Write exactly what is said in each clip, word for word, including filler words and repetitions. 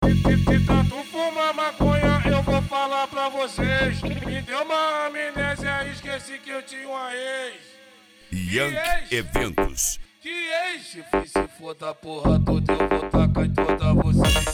Se tanto fumar maconha, eu vou falar pra vocês. Me deu uma amnésia, esqueci que eu tinha uma ex. Yankee Eventos. Que ex? Se fiz se for da porra toda, eu vou tacar em toda vocês.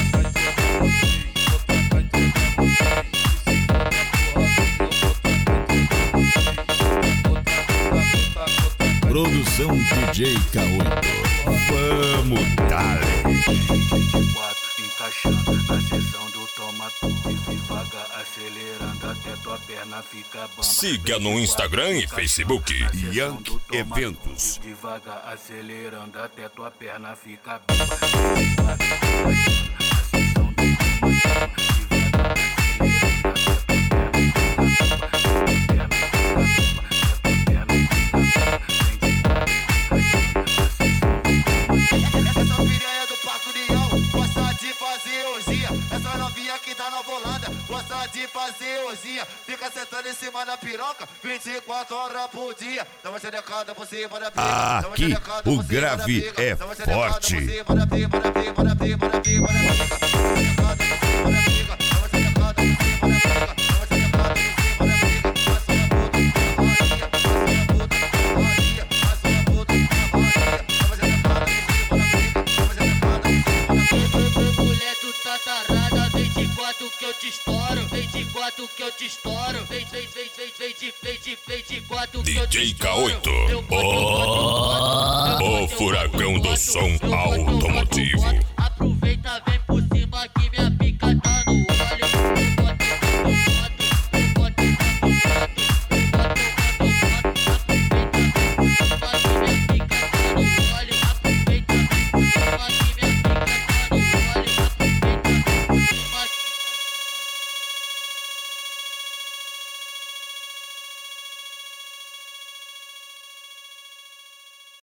Produção D J K oito. Vamos, dale. Encaixando na sessão do toma tudo, devagar acelerando até tua perna fica bamba. Siga no Instagram e Facebook Yankee Eventos. Devagar acelerando até tua perna fica bamba. Essa novinha que tá na volanda gosta de fazer ozinha. Fica sentando em cima da piroca vinte e quatro horas por dia. Dá uma xerecada por cima da pica. Aqui o grave é forte. Que eu te estouro, vem de quatro que eu te estouro, vem, vem, vem, vem, vem de, vem de, vem de quatro que eu te D J K estouro. oito, o furacão do som automotivo. Aproveita, vem